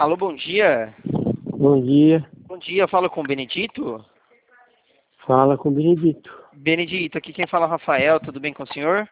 Alô, bom dia. Bom dia, Bom dia, eu falo com o Benedito. fala com o Benedito. Benedito, aqui quem fala é o Rafael, tudo bem com o senhor?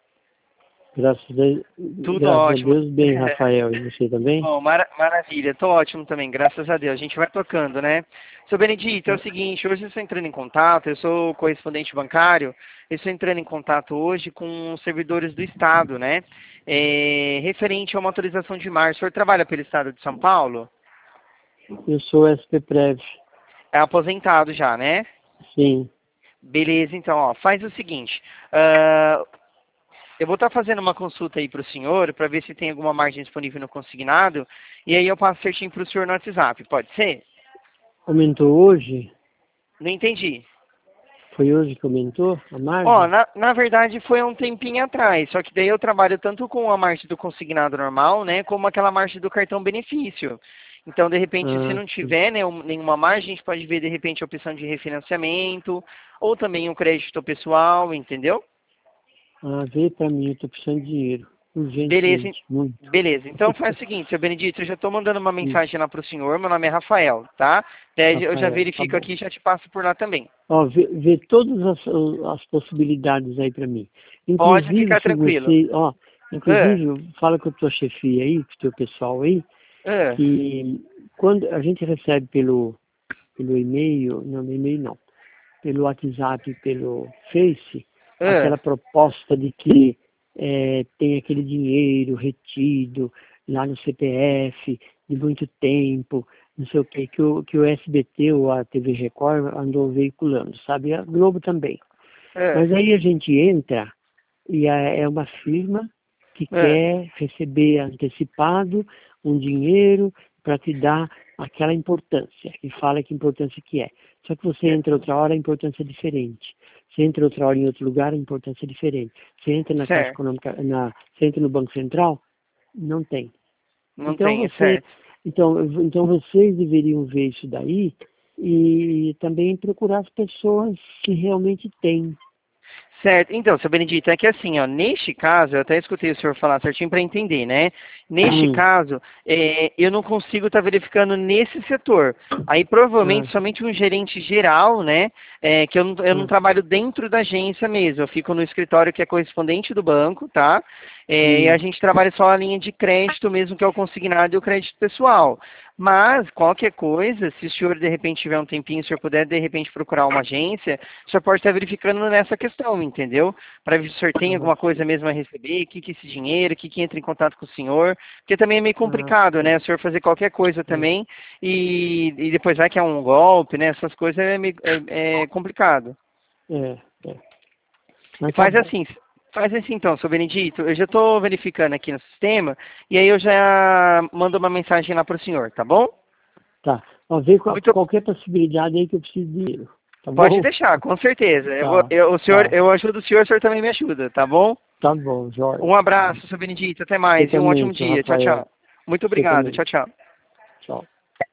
Tudo Graças a ótimo. Deus, bem, Rafael. E você também? Bom, maravilha, tô ótimo também, graças a Deus. A gente vai tocando, né? Seu Benedito, é o seguinte, hoje eu estou entrando em contato, eu sou correspondente bancário, eu estou entrando em contato hoje com os servidores do Estado, né? Referente a uma autorização de mar. O senhor trabalha pelo Estado de São Paulo? Eu sou SP-Prev. É aposentado já, né? Sim. Beleza, então, ó, faz o seguinte, eu vou estar fazendo uma consulta aí para o senhor, para ver se tem alguma margem disponível no consignado, e aí eu passo certinho para o senhor no WhatsApp, pode ser? Aumentou hoje? Não entendi. Foi hoje que aumentou a Ó, margem? na verdade foi há um tempinho atrás, só que daí eu trabalho tanto com a margem do consignado normal, né, como aquela margem do cartão benefício. Então, de repente, se Ah, não sim. tiver, né, nenhuma margem, a gente pode ver, de repente, a opção de refinanciamento, ou também um crédito pessoal, entendeu? Ah, vê pra mim, eu tô precisando de dinheiro. Beleza, Urgentemente, muito. beleza. Então faz o seguinte, seu Benedito, eu já estou mandando uma Hum, mensagem lá para o senhor, meu nome é Rafael, tá? Daí eu já Rafael, tá verifico bom. aqui e já te passo por lá também. Ó, vê todas as possibilidades aí pra mim. Pode Inclusive, ficar se tranquilo. você, Ah, fala com a tua chefia aí, com o teu pessoal aí, ah, que quando a gente recebe pelo e-mail, não, no e-mail não, pelo WhatsApp, pelo Face, ah. aquela proposta de que tem aquele dinheiro retido lá no CPF de muito tempo, não sei o que o SBT ou a TV Record andou veiculando, sabe? A Globo também. É, Mas aí a gente entra e é uma firma que é, quer receber antecipado um dinheiro para te dar aquela importância, e fala que importância que é. Só que você entra outra hora, a importância é diferente. Você entra outra hora em outro lugar, a importância é diferente. Você entra na Caixa certo. Econômica, você entra no Banco Central, não tem. Não Então tem, é certo. então vocês deveriam ver isso daí e também procurar as pessoas que realmente têm. Certo. Então, seu Benedito, é que assim, ó, neste caso, eu até escutei o senhor falar certinho para entender, né? Neste Hum, caso, eu não consigo estar verificando nesse setor. Aí, provavelmente, ah, somente um gerente geral, né? Que eu não ah, trabalho dentro da agência mesmo. Eu fico no escritório que é correspondente do banco, tá? E a hum. gente trabalha só a linha de crédito mesmo, que é o consignado e o crédito pessoal. Mas, qualquer coisa, se o senhor de repente tiver um tempinho, se o senhor puder de repente procurar uma agência, o senhor pode estar verificando nessa questão, entendeu? Para ver se o senhor tem Ah, alguma coisa mesmo a receber, o que é esse dinheiro, o que entra em contato com o senhor, porque também é meio ah, complicado, né? sim. O senhor fazer qualquer coisa É, também e depois vai que é um golpe, né? Essas coisas é complicado. é, é. E Mas tá bom. faz assim então, seu Benedito, eu já estou verificando aqui no sistema, e aí eu já mando uma mensagem lá para o senhor, tá bom? Tá. Ó, vê Muito, qualquer possibilidade aí que eu preciso de dinheiro. Tá pode bom? deixar, com certeza. Tá, Eu tá. ajudo o senhor também me ajuda, tá bom? Tá bom, Um jóia. abraço, seu Benedito, até Você mais e um também, ótimo seu dia. Tchau, tchau. Rafael. Muito Você obrigado, também. tchau, tchau. Tchau.